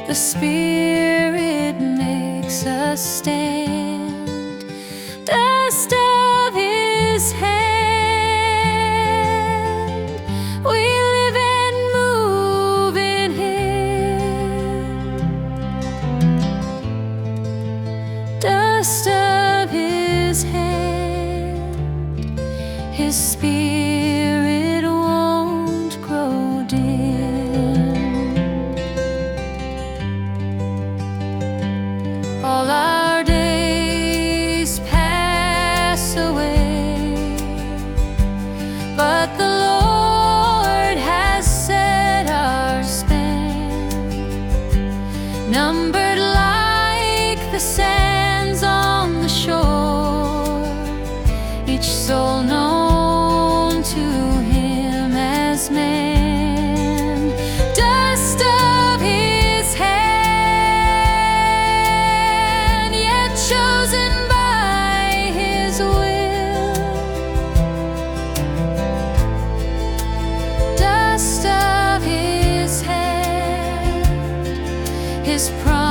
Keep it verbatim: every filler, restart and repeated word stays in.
The Spirit makes us stand, dust of His hand. We live and move in Him, dust of His hand. His Spirit won't grow dim. All our days pass away, but the Lord has set our span, numbered like the sands on the shore, each soul known to Him as man. Dust of His hand, yet chosen by His will. Dust of His hand, His promise